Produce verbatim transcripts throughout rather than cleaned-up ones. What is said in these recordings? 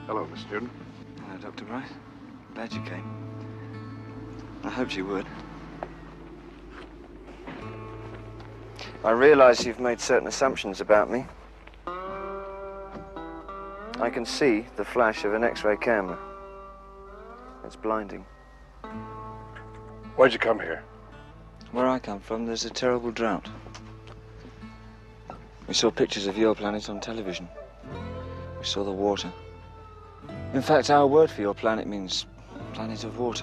Hello, Miss Newton. Hello, Doctor Bryce. Glad you came. I hoped you would. I realize you've made certain assumptions about me. I can see the flash of an X-ray camera. It's blinding. Why'd you come here? Where I come from, there's a terrible drought. We saw pictures of your planet on television. We saw the water. In fact, our word for your planet means planet of water.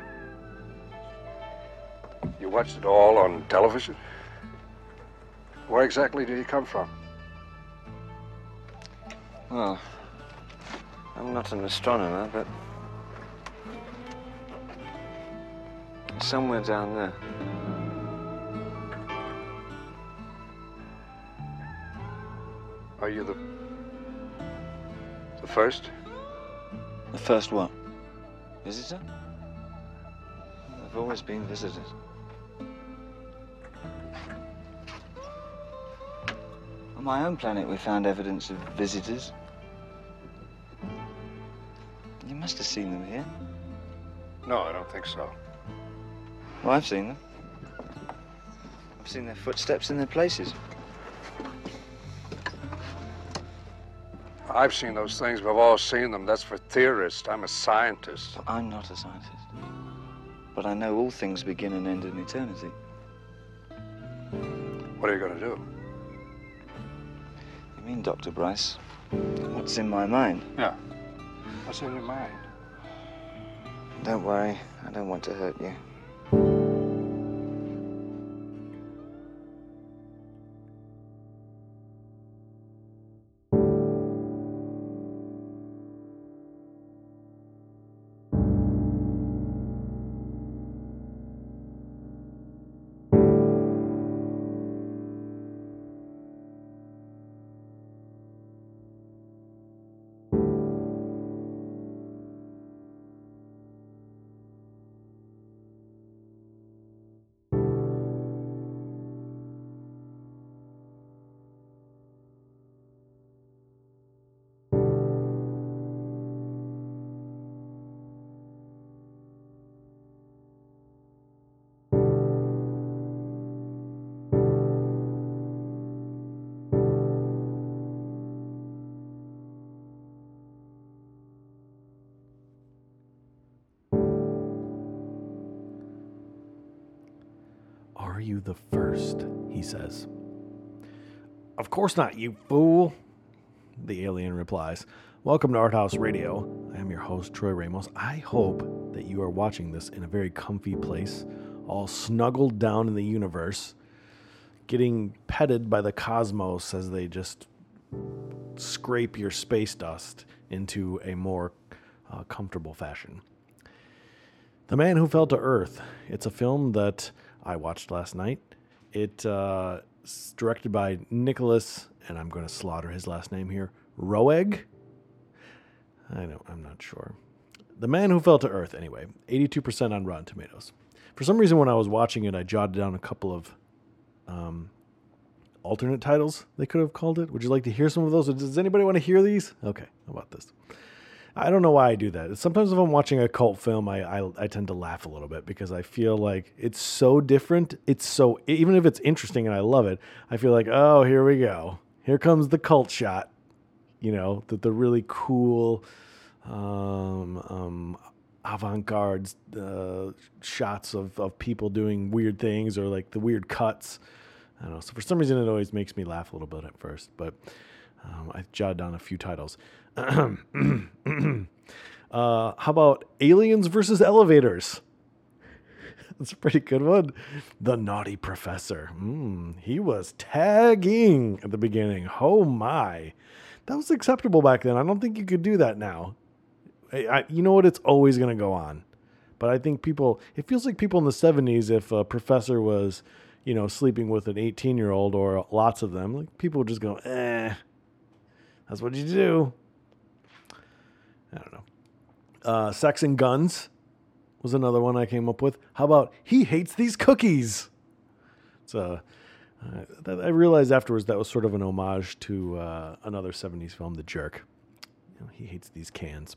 You watched it all on television? Where exactly did you come from? Well, I'm not an astronomer, but somewhere down there. Are you the... the first? The first what? Visitor? I've always been visitors. On my own planet, we found evidence of visitors. You must have seen them here. No, I don't think so. Well, I've seen them. I've seen their footsteps in their places. I've seen those things. We've all seen them. That's for theorists. I'm a scientist. But I'm not a scientist. But I know all things begin and end in eternity. What are you going to do? You mean, Doctor Bryce? What's in my mind? Yeah. What's in your mind? Don't worry. I don't want to hurt you. Are you the first? He says. Of course not, you fool, the alien replies. Welcome to Art House Radio. I am your host, Troy Ramos. I hope that you are watching this in a very comfy place, all snuggled down in the universe, getting petted by the cosmos as they just scrape your space dust into a more uh, comfortable fashion. The Man Who Fell to Earth. It's a film that I watched last night. It uh, is directed by Nicholas, and I'm going to slaughter his last name here, Roeg. I don't, I'm not sure. The Man Who Fell to Earth, anyway. eighty-two percent on Rotten Tomatoes. For some reason, when I was watching it, I jotted down a couple of um, alternate titles they could have called it. Would you like to hear some of those? Does anybody want to hear these? Okay, how about this? I don't know why I do that. Sometimes if I'm watching a cult film, I, I I tend to laugh a little bit because I feel like it's so different. It's so, even if it's interesting and I love it, I feel like, oh, here we go. Here comes the cult shot. You know, the, the really cool um, um, avant-garde uh, shots of, of people doing weird things or like the weird cuts. I don't know. So for some reason, it always makes me laugh a little bit at first. But um, I jotted down a few titles. uh, how about Aliens versus Elevators? That's a pretty good one. The Naughty Professor. Mm, he was tagging at the beginning. Oh my. That was acceptable back then. I don't think you could do that now. I, I, you know what? It's always going to go on. But I think people, it feels like people in the seventies, if a professor was, you know, sleeping with an eighteen-year-old or lots of them, like people would just go, eh, that's what you do. I don't know. Uh, Sex and Guns was another one I came up with. How about He Hates These Cookies? It's a, uh, that, I realized afterwards that was sort of an homage to uh, another seventies film, The Jerk. You know, he hates these cans.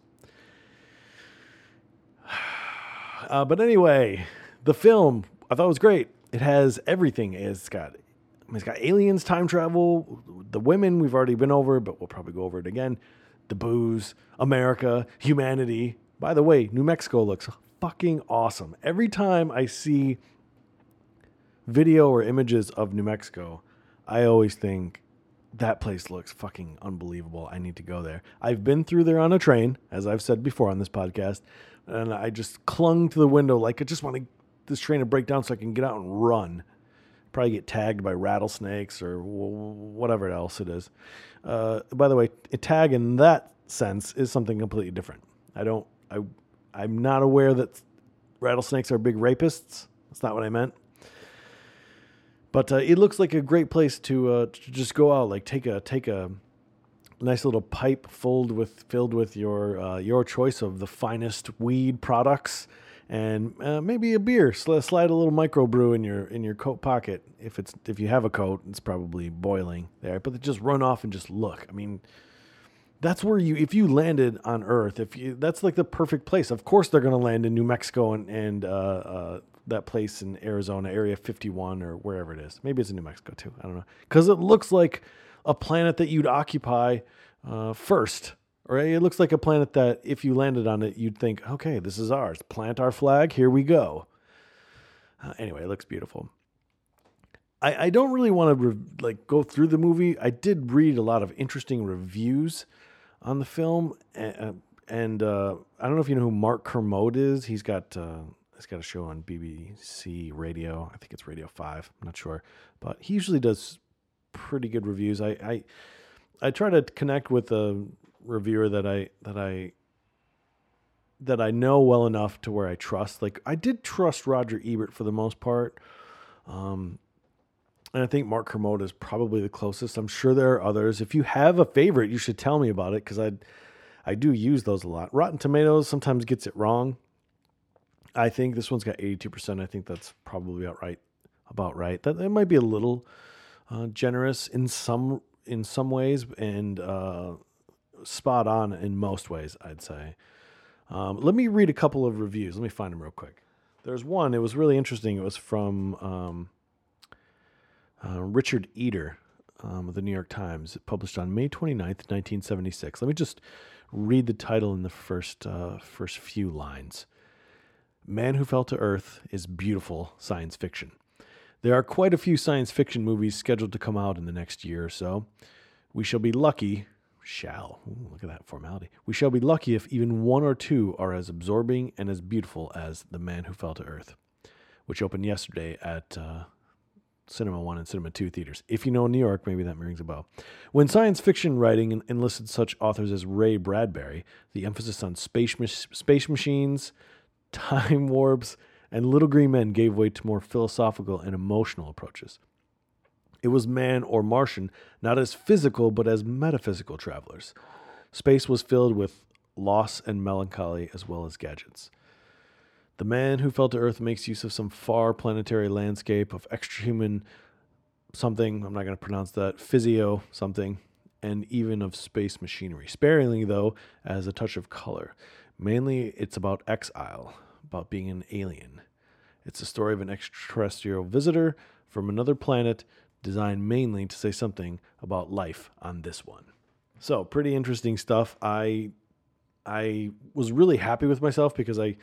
Uh, but anyway, the film, I thought it was great. It has everything. It's got, I mean, it's got aliens, time travel, the women we've already been over, but we'll probably go over it again. The booze, America, humanity. By the way, New Mexico looks fucking awesome. Every time I see video or images of New Mexico, I always think that place looks fucking unbelievable. I need to go there. I've been through there on a train, as I've said before on this podcast, and I just clung to the window like I just want to, this train to break down so I can get out and run. Probably get tagged by rattlesnakes or whatever else it is. Uh, by the way, a tag in that sense is something completely different. I don't, I, I'm not aware that rattlesnakes are big rapists. That's not what I meant. But uh, it looks like a great place to, uh, to just go out, like take a take a nice little pipe filled with filled with your uh, your choice of the finest weed products, and uh, maybe a beer. Sl- slide a little microbrew in your in your coat pocket. If it's if you have a coat, it's probably boiling there. But just run off and just look. I mean, that's where you if you landed on Earth, if you that's like the perfect place. Of course, they're going to land in New Mexico and and uh, uh, that place in Arizona, Area fifty-one or wherever it is. Maybe it's in New Mexico too. I don't know. Because it looks like a planet that you'd occupy uh, first. Right? It looks like a planet that if you landed on it, you'd think, okay, this is ours. Plant our flag. Here we go. Uh, anyway, it looks beautiful. I, I don't really want to re- like go through the movie. I did read a lot of interesting reviews on the film. And, and uh, I don't know if you know who Mark Kermode is. He's got... Uh, He's got a show on B B C Radio. I think it's Radio five. I'm not sure. But he usually does pretty good reviews. I I, I try to connect with a reviewer that I that I that I know well enough to where I trust. Like I did trust Roger Ebert for the most part. Um, and I think Mark Kermode is probably the closest. I'm sure there are others. If you have a favorite, you should tell me about it because I I do use those a lot. Rotten Tomatoes sometimes gets it wrong. I think this one's got eighty-two percent. I think that's probably about right. About right. That it might be a little uh, generous in some in some ways, and uh, spot on in most ways, I'd say. Um, let me read a couple of reviews. Let me find them real quick. There's one. It was really interesting. It was from um, uh, Richard Eder um, of the New York Times. It published on May twenty-ninth, nineteen seventy-six. Let me just read the title in the first uh, first few lines. Man Who Fell to Earth is beautiful science fiction. There are quite a few science fiction movies scheduled to come out in the next year or so. We shall be lucky, shall, ooh, look at that formality. We shall be lucky if even one or two are as absorbing and as beautiful as The Man Who Fell to Earth, which opened yesterday at uh, Cinema one and Cinema two theaters. If you know New York, maybe that rings a bell. When science fiction writing enlisted such authors as Ray Bradbury, the emphasis on space space machines, time warps, and Little Green Men gave way to more philosophical and emotional approaches. It was man or Martian, not as physical, but as metaphysical travelers. Space was filled with loss and melancholy as well as gadgets. The Man Who Fell to Earth makes use of some far planetary landscape of extrahuman something, I'm not going to pronounce that, physio something, and even of space machinery. Sparingly, though, as a touch of color. Mainly, it's about exile, about being an alien. It's a story of an extraterrestrial visitor from another planet designed mainly to say something about life on this one. So, pretty interesting stuff. I I was really happy with myself because I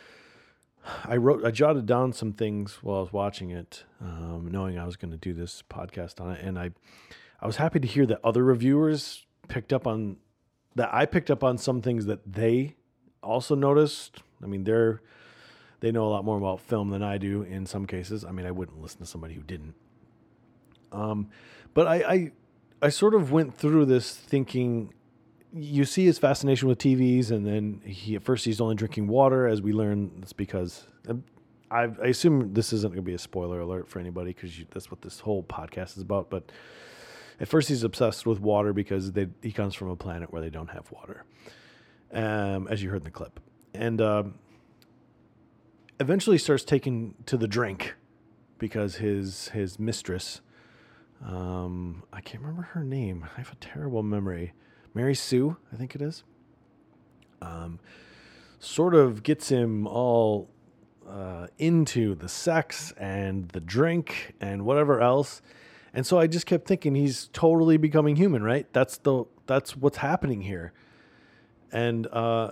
I wrote I jotted down some things while I was watching it, um, knowing I was going to do this podcast on it, and I I was happy to hear that other reviewers picked up on that I picked up on some things that they also noticed. I mean, they're they know a lot more about film than I do in some cases. I mean, I wouldn't listen to somebody who didn't. Um, but I, I I sort of went through this thinking. You see his fascination with T Vs, and then he at first he's only drinking water. As we learn, it's because I, I assume this isn't going to be a spoiler alert for anybody because that's what this whole podcast is about. But at first he's obsessed with water because they, he comes from a planet where they don't have water, um, as you heard in the clip, and um, eventually starts taking to the drink because his his mistress, um, I can't remember her name. I have a terrible memory. Mary Sue, I think it is. um, sort of gets him all uh, into the sex and the drink and whatever else. And so I just kept thinking he's totally becoming human, right? That's the that's what's happening here. And uh,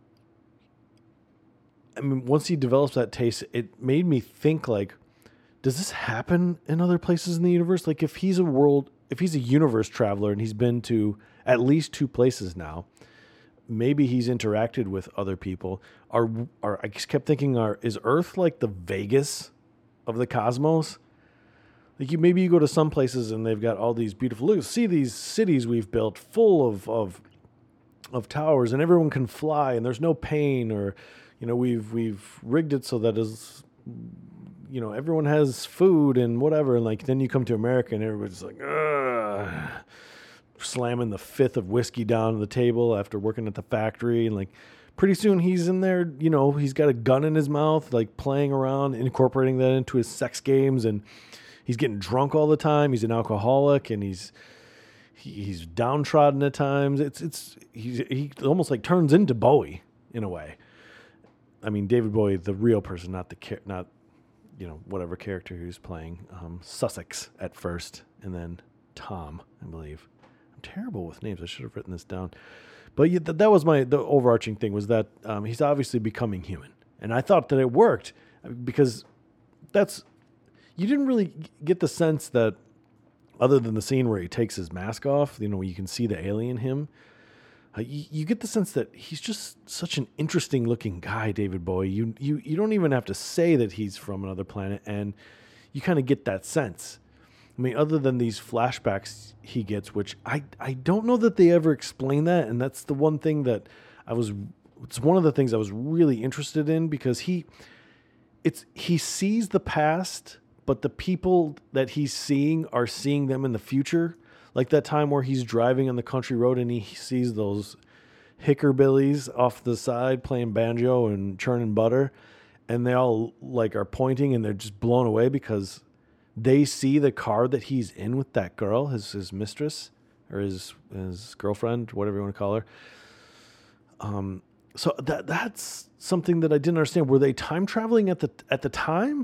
I mean, once he develops that taste, it made me think, like, does this happen in other places in the universe? Like, if he's a world, if he's a universe traveler and he's been to at least two places now, maybe he's interacted with other people. Are are I just kept thinking, are is Earth like the Vegas of the cosmos? Like, you maybe you go to some places and they've got all these beautiful, look, see these cities we've built full of of of towers, and everyone can fly, and there's no pain, or you know, we've we've rigged it so that is, you know, everyone has food and whatever. And like, then you come to America and everybody's like, ugh, slamming the fifth of whiskey down on the table after working at the factory. And like, pretty soon he's in there, you know, he's got a gun in his mouth, like playing around, incorporating that into his sex games. And he's getting drunk all the time. He's an alcoholic, and he's, he, he's downtrodden at times. It's, it's, he's, he almost like turns into Bowie in a way. I mean, David Bowie, the real person, not the, not, you know, whatever character he was playing. Um, Sussex at first, and then Tom, I believe. I'm terrible with names. I should have written this down. But yeah, that, that was my, the overarching thing was that um, he's obviously becoming human. And I thought that it worked because that's, you didn't really get the sense that, other than the scene where he takes his mask off, you know, you can see the alien him. Uh, you, you get the sense that he's just such an interesting looking guy, David Bowie. You you you don't even have to say that he's from another planet, and you kind of get that sense. I mean, other than these flashbacks he gets, which I, I don't know that they ever explain that, and that's the one thing that I was, it's one of the things I was really interested in, because he, it's he sees the past, but the people that he's seeing are seeing them in the future. Like that time where he's driving on the country road and he sees those hickerbillies off the side playing banjo and churning butter, and they all like are pointing, and they're just blown away because they see the car that he's in with that girl, his his mistress or his his girlfriend, whatever you want to call her. Um, so that that's something that I didn't understand. Were they time traveling at the at the time?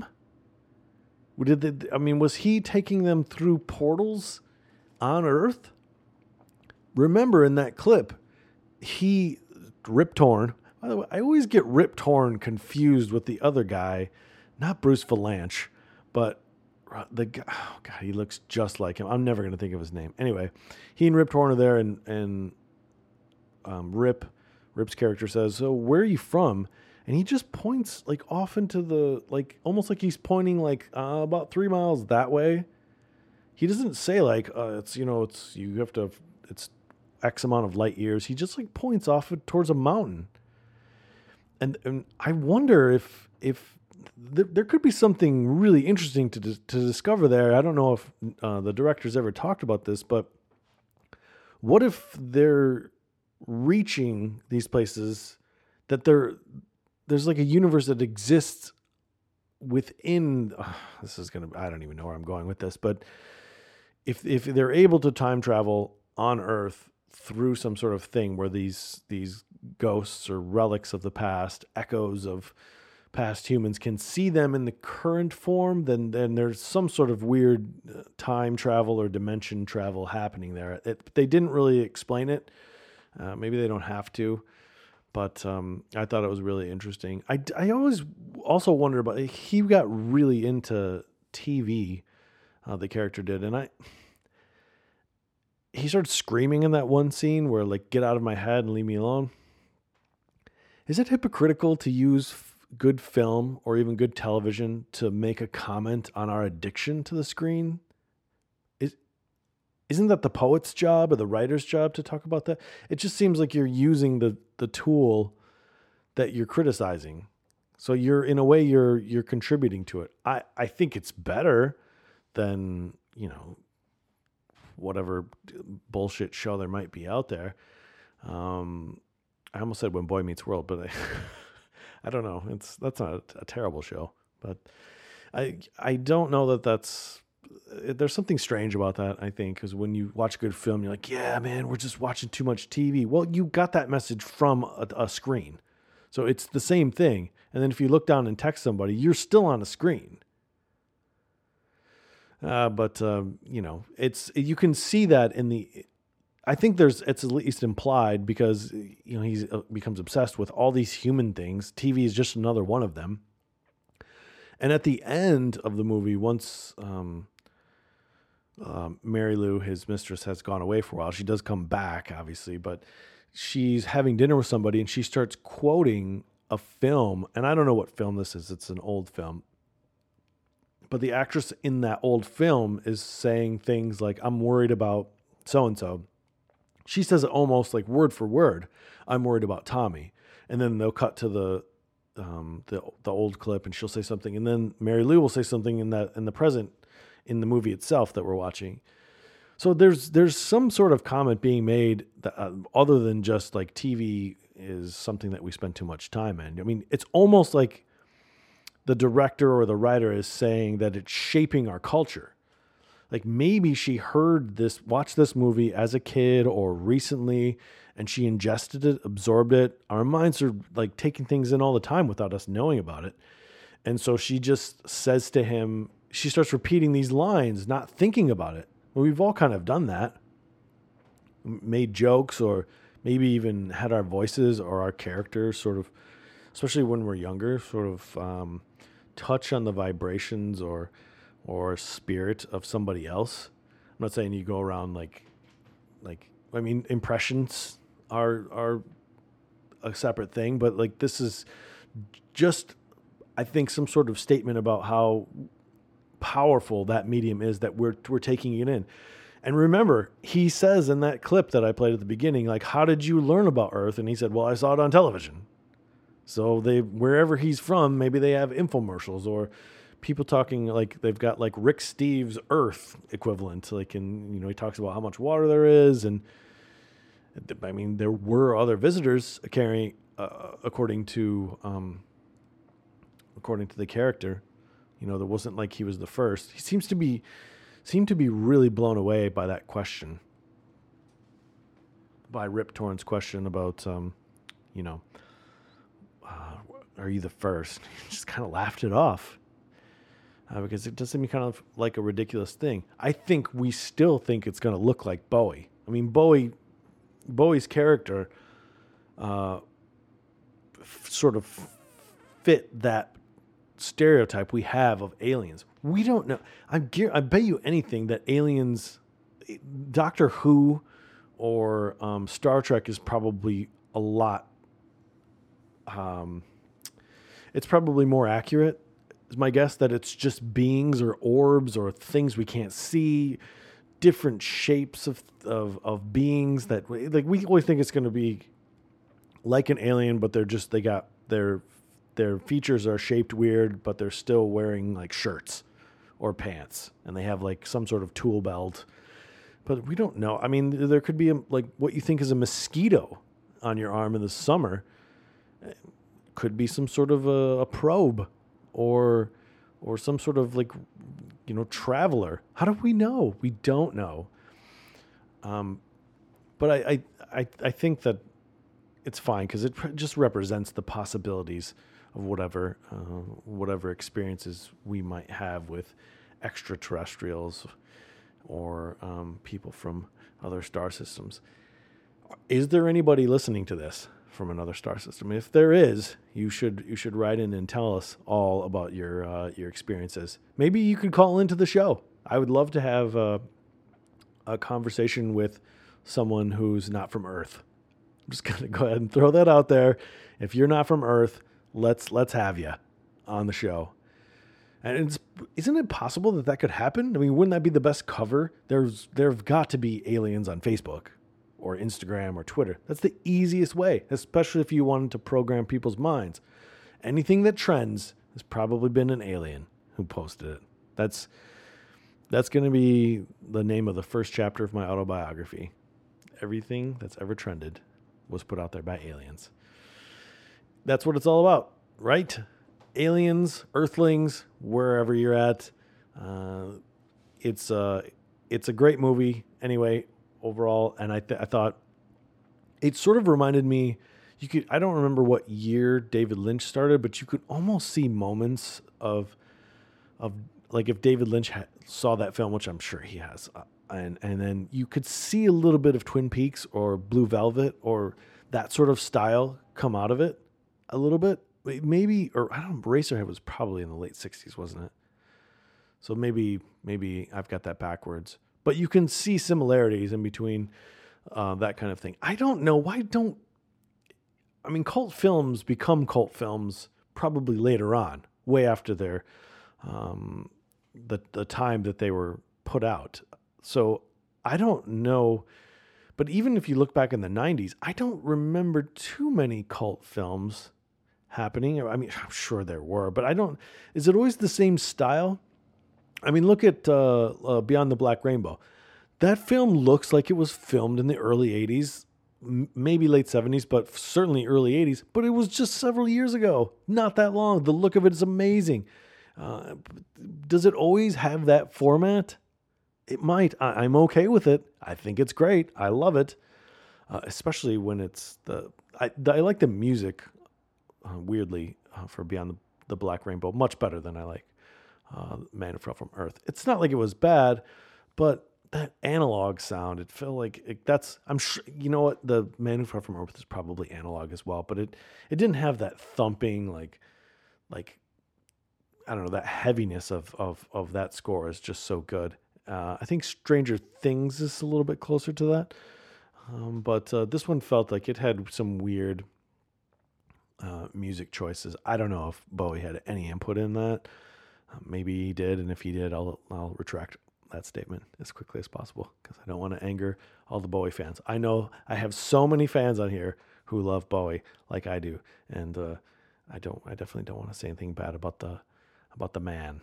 Did they, I mean, was he taking them through portals on Earth? Remember in that clip, he, Rip Torn, by the way, I always get Rip Torn confused with the other guy, not Bruce Valanche, but the guy, oh God, he looks just like him. I'm never going to think of his name. Anyway, he and Rip Torn are there, and, and um, Rip, Rip's character says, so where are you from? And he just points like off into the, like, almost like he's pointing like uh, about three miles that way. He doesn't say like, uh, it's, you know, it's, you have to, it's X amount of light years. He just like points off towards a mountain. And, and I wonder if, if th- there could be something really interesting to, to discover there. I don't know if uh, the director's ever talked about this, but what if they're reaching these places that they're, there's like a universe that exists within, uh, this is going to, I don't even know where I'm going with this, but if if they're able to time travel on Earth through some sort of thing where these these ghosts or relics of the past, echoes of past humans, can see them in the current form, then then there's some sort of weird time travel or dimension travel happening there. It, they didn't really explain it. Uh, maybe they don't have to. But um, I thought it was really interesting. I, I always also wonder about, he got really into T V, uh, the character did. And I, he started screaming in that one scene where like, get out of my head and leave me alone. Is it hypocritical to use f- good film or even good television to make a comment on our addiction to the screen? Is, isn't that the poet's job or the writer's job to talk about that? It just seems like you're using the, the tool that you're criticizing. So you're, in a way, you're, you're contributing to it. I, I think it's better than, you know, whatever bullshit show there might be out there. Um, I almost said When Boy Meets World, but I, I don't know. It's, that's not a, a terrible show, but I, I don't know that that's there's something strange about that, I think, because when you watch a good film, you're like, yeah, man, we're just watching too much T V. Well, you got that message from a, a screen. So it's the same thing. And then if you look down and text somebody, you're still on a screen. Uh, but, um, you know, it's you can see that in the... I think there's it's at least implied because, you know, he becomes obsessed with all these human things. T V is just another one of them. And at the end of the movie, once... Um, Um, Mary Lou, his mistress, has gone away for a while. She does come back, obviously, but she's having dinner with somebody and she starts quoting a film. And I don't know what film this is. It's an old film. But the actress in that old film is saying things like, I'm worried about so-and-so. She says it almost like word for word. I'm worried about Tommy. And then they'll cut to the um, the the old clip and she'll say something. And then Mary Lou will say something in that in the present in the movie itself that we're watching. So there's there's some sort of comment being made that, uh, other than just like T V is something that we spend too much time in. I mean, it's almost like the director or the writer is saying that it's shaping our culture. Like maybe she heard this, watched this movie as a kid or recently, and she ingested it, absorbed it. Our minds are like taking things in all the time without us knowing about it. And so she just says to him, she starts repeating these lines, not thinking about it. Well, we've all kind of done that. Made jokes or maybe even had our voices or our characters sort of, especially when we're younger, sort of um, touch on the vibrations or or spirit of somebody else. I'm not saying you go around like, like I mean, impressions are are a separate thing, but like this is just, I think, some sort of statement about how powerful that medium is that we're we're taking it in. And remember, he says in that clip that I played at the beginning, like, how did you learn about Earth? And he said, well, I saw it on television. So they, wherever he's from, maybe they have infomercials or people talking like they've got like Rick Steves' Earth equivalent. Like, and, you know, he talks about how much water there is. And I mean, there were other visitors carrying, uh, according to, um, according to the character, you know, there wasn't like he was the first. He seems to be, seemed to be really blown away by that question, by Rip Torn's question about, um, you know, uh, are you the first? He just kind of laughed it off uh, because it does seem kind of like a ridiculous thing. I think we still think it's going to look like Bowie. I mean, Bowie, Bowie's character uh, f- sort of fit that stereotype we have of aliens. We don't know. I gear, I bet you anything that aliens, Doctor Who or um, Star Trek is probably a lot. Um, it's probably more accurate, is my guess, that it's just beings or orbs or things we can't see, different shapes of of, of beings that like we always think it's going to be like an alien, but they're just they got their their features are shaped weird, but they're still wearing like shirts or pants, and they have like some sort of tool belt. But we don't know. I mean, there could be a, like what you think is a mosquito on your arm in the summer. Could be some sort of a, a probe, or or some sort of like, you know, traveler. How do we know? We don't know. Um, but I I I, I think that it's fine because it pr- just represents the possibilities of whatever uh, whatever experiences we might have with extraterrestrials or um, people from other star systems. Is there anybody listening to this from another star system? If there is, you should you should write in and tell us all about your uh, your experiences. Maybe you could call into the show. I would love to have uh, a conversation with someone who's not from Earth. I'm just gonna go ahead and throw that out there. If you're not from Earth, let's let's have you on the show. And it's, isn't it possible that that could happen? I mean, wouldn't that be the best cover? There's there've got to be aliens on Facebook or Instagram or Twitter. That's the easiest way, especially if you wanted to program people's minds. Anything that trends has probably been an alien who posted it. That's that's going to be the name of the first chapter of my autobiography. Everything that's ever trended was put out there by aliens. That's what it's all about, right? Aliens, Earthlings, wherever you're at. Uh, it's uh, it's a great movie anyway overall, and I th- I thought it sort of reminded me. You could I don't remember what year David Lynch started, but you could almost see moments of of like if David Lynch ha- saw that film, which I'm sure he has, uh, and and then you could see a little bit of Twin Peaks or Blue Velvet or that sort of style come out of it a little bit. Maybe, or I don't know, Eraserhead was probably in the late sixties, wasn't it? So maybe maybe I've got that backwards. But you can see similarities in between uh, that kind of thing. I don't know. Why don't... I mean, cult films become cult films probably later on, way after their um, the the time that they were put out. So I don't know. But even if you look back in the nineties, I don't remember too many cult films happening. I mean, I'm sure there were, but I don't... Is it always the same style? I mean, look at uh, uh, Beyond the Black Rainbow. That film looks like it was filmed in the early eighties, m- maybe late seventies, but certainly early eighties. But it was just several years ago, not that long. The look of it is amazing. Uh, does it always have that format? It might. I- I'm okay with it. I think it's great. I love it, uh, especially when it's the... I, I like the music, uh, weirdly, uh, for Beyond the, the Black Rainbow, much better than I like Uh, Man Who Fell from Earth. It's not like it was bad, but that analog sound, it felt like it, that's, I'm sure, you know what, the Man Who Fell from Earth is probably analog as well, but it, it didn't have that thumping, like, like, I don't know, that heaviness of, of, of that score is just so good. Uh, I think Stranger Things is a little bit closer to that. Um, but uh, this one felt like it had some weird uh, music choices. I don't know if Bowie had any input in that. Uh, maybe he did, and if he did, I'll I'll retract that statement as quickly as possible because I don't want to anger all the Bowie fans. I know I have so many fans on here who love Bowie like I do, and uh, I don't. I definitely don't want to say anything bad about the about the man.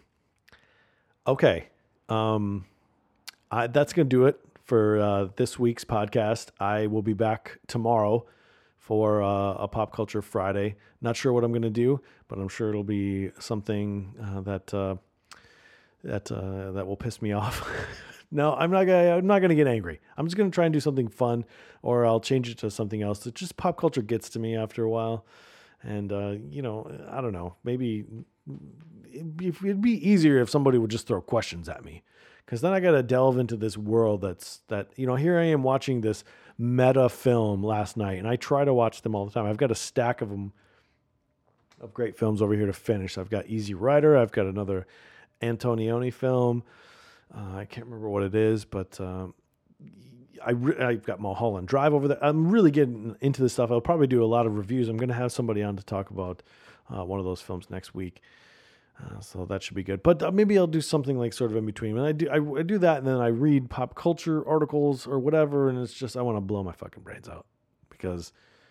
Okay, um, I, that's gonna do it for uh, this week's podcast. I will be back tomorrow for uh, a Pop Culture Friday. Not sure what I'm going to do, but I'm sure it'll be something uh, that uh, that uh, that will piss me off. No, I'm not gonna. I'm not gonna get angry. I'm just gonna try and do something fun, or I'll change it to something else. That just pop culture gets to me after a while, and uh, you know, I don't know. Maybe it'd be, it'd be easier if somebody would just throw questions at me, because then I got to delve into this world that's that. You know, here I am watching this meta film last night, and I try to watch them all the time. I've got a stack of them, of great films over here to finish. I've got Easy Rider. I've got another Antonioni film. Uh, I can't remember what it is, but um, I re- I've got Mulholland Drive over there. I'm really getting into this stuff. I'll probably do a lot of reviews. I'm going to have somebody on to talk about uh, one of those films next week. Uh, so that should be good. But uh, maybe I'll do something like sort of in between. And I do I, I do that, and then I read pop culture articles or whatever, and it's just I want to blow my fucking brains out because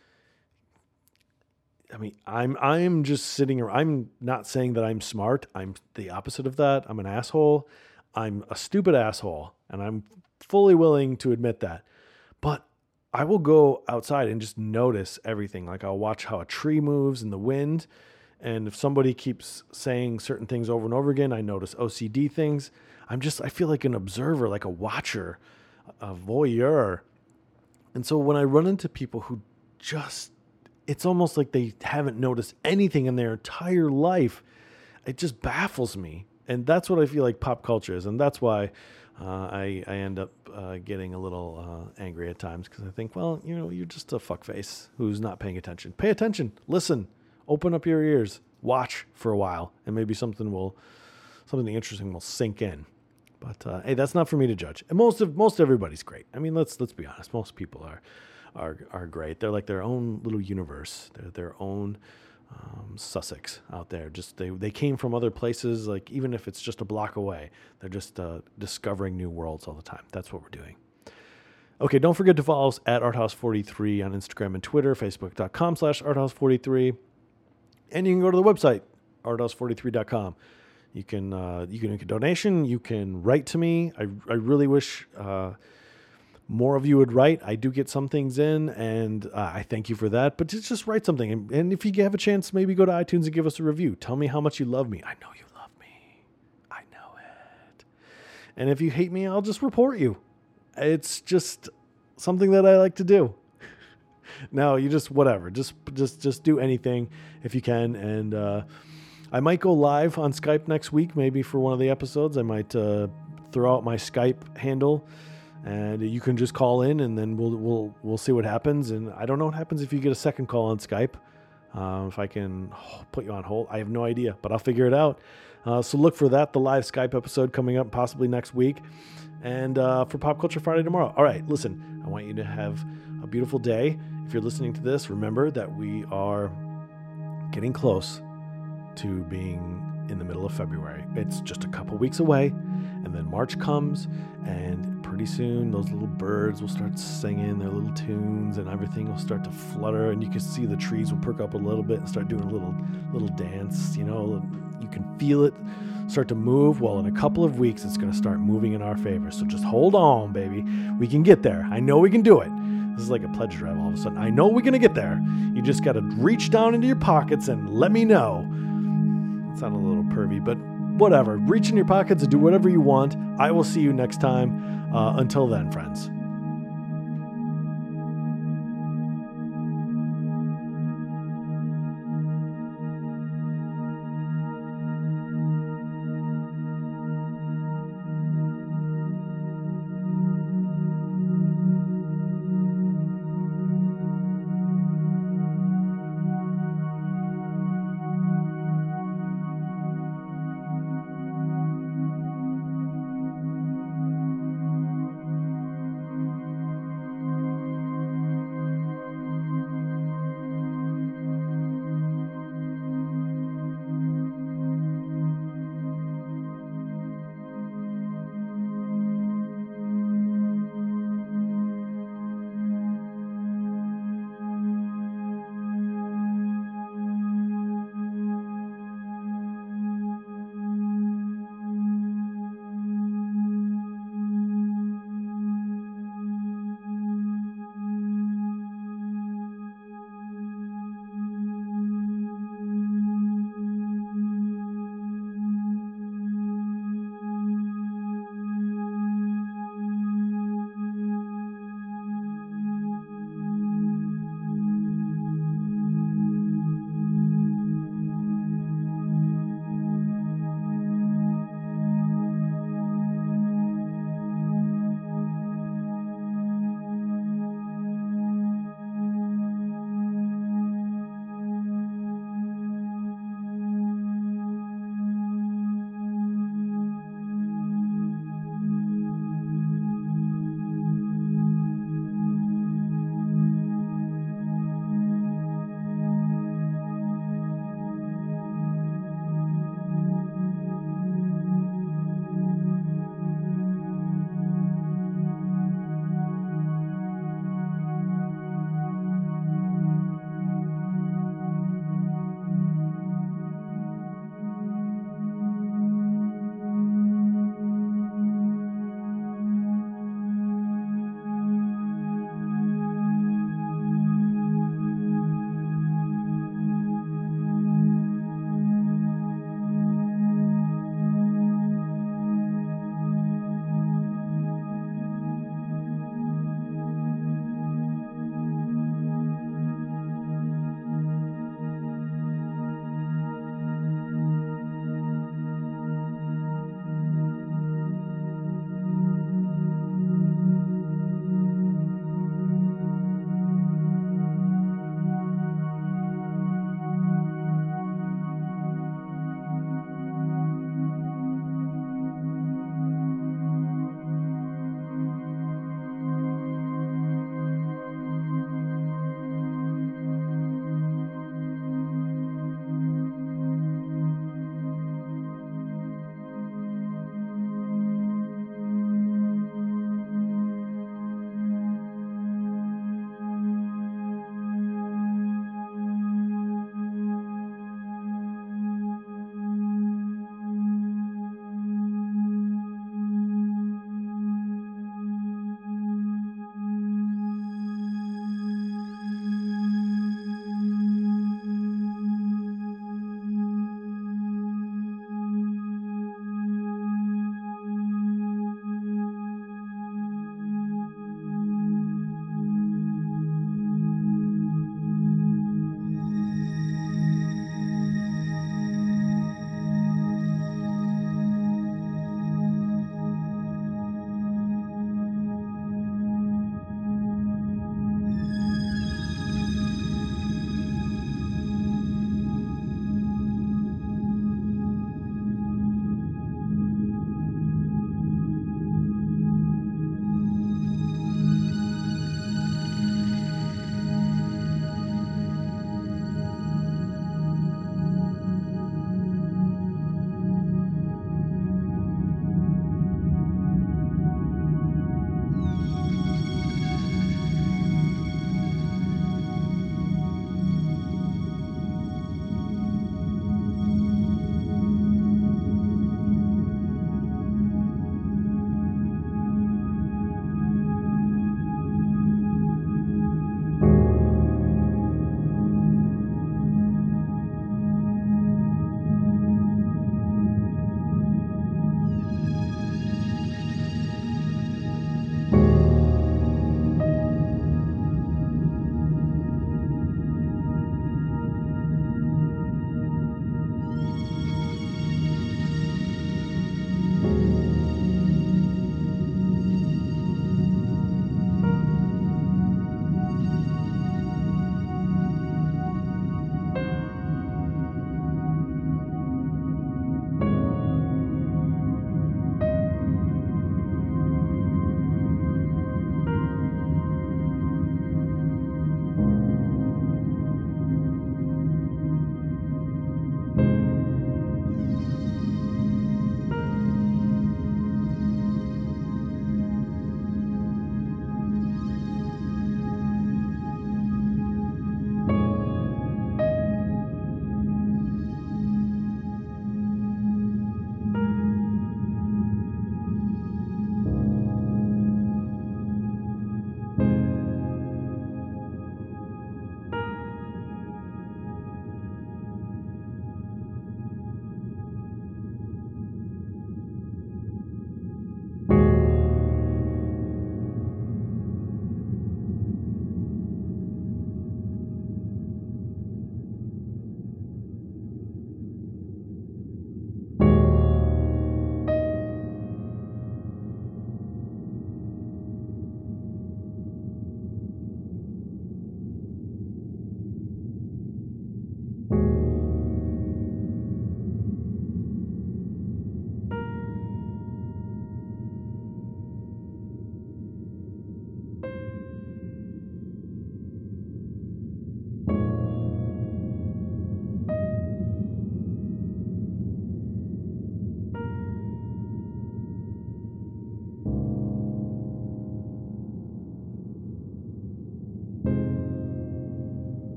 I mean I'm I'm just sitting around. I'm not saying that I'm smart. I'm the opposite of that. I'm an asshole. I'm a stupid asshole, and I'm fully willing to admit that. But I will go outside and just notice everything. Like I'll watch how a tree moves in the wind. And if somebody keeps saying certain things over and over again, I notice O C D things. I'm just, I feel like an observer, like a watcher, a voyeur. And so when I run into people who just, it's almost like they haven't noticed anything in their entire life, it just baffles me. And that's what I feel like pop culture is. And that's why uh, I, I end up uh, getting a little uh, angry at times because I think, well, you know, you're just a fuckface who's not paying attention. Pay attention. Listen. Open up your ears, watch for a while, and maybe something will, something interesting will sink in. But uh, hey, that's not for me to judge. And most of most everybody's great. I mean, let's let's be honest. Most people are are are great. They're like their own little universe. They're their own um, Sussex out there. Just they they came from other places. Like even if it's just a block away, they're just uh, discovering new worlds all the time. That's what we're doing. Okay, don't forget to follow us at arthouse forty-three on Instagram and Twitter, facebook.com slash arthouse43. And you can go to the website, arthouse forty-three dot com. You can uh, you can make a donation. You can write to me. I I really wish uh, more of you would write. I do get some things in, and uh, I thank you for that. But just, just write something. And, and if you have a chance, maybe go to iTunes and give us a review. Tell me how much you love me. I know you love me. I know it. And if you hate me, I'll just report you. It's just something that I like to do. No, you just, whatever. Just, just, just do anything if you can. And uh, I might go live on Skype next week, maybe for one of the episodes. I might uh, throw out my Skype handle, and you can just call in, and then we'll we'll we'll see what happens. And I don't know what happens if you get a second call on Skype. Uh, if I can put you on hold, I have no idea, but I'll figure it out. Uh, so look for that, the live Skype episode coming up possibly next week, and uh, for Pop Culture Friday tomorrow. All right, listen, I want you to have a beautiful day. If you're listening to this, remember that we are getting close to being in the middle of February. It's just a couple weeks away, and then March comes, and pretty soon those little birds will start singing their little tunes, and everything will start to flutter, and you can see the trees will perk up a little bit and start doing a little little dance. You know, you can feel it start to move. Well, in a couple of weeks, it's going to start moving in our favor. So just hold on, baby. We can get there. I know we can do it. This is like a pledge drive all of a sudden. I know we're going to get there. You just got to reach down into your pockets and let me know. That sounded a little pervy, but whatever. Reach in your pockets and do whatever you want. I will see you next time. Uh, until then, friends.